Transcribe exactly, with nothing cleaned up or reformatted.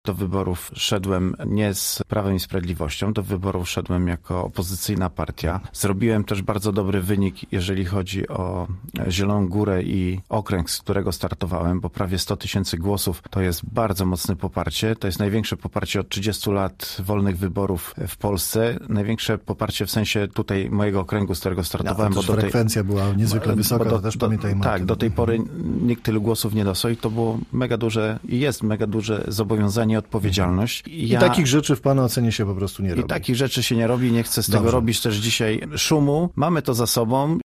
Do wyborów szedłem nie z Prawem i Sprawiedliwością, do wyborów szedłem jako opozycyjna partia. Zrobiłem też bardzo dobry wynik, jeżeli chodzi o Zieloną Górę i okręg, z którego startowałem, bo prawie sto tysięcy głosów to jest bardzo mocne poparcie. To jest największe poparcie od trzydziestu lat wolnych wyborów w Polsce. Największe poparcie w sensie tutaj mojego okręgu, z którego startowałem. Ja, bo do frekwencja tej, była niezwykle wysoka, do, to też do, pamiętajmy. Tak, do tej pory nikt tylu głosów nie dostał i to było mega duże i jest mega duże zobowiązanie, odpowiedzialność. I, ja, I takich rzeczy w Pana ocenie się po prostu nie robi. I takich rzeczy się nie robi, nie chcę z Dobrze. tego robić też dzisiaj szumu. Mamy to za sobą.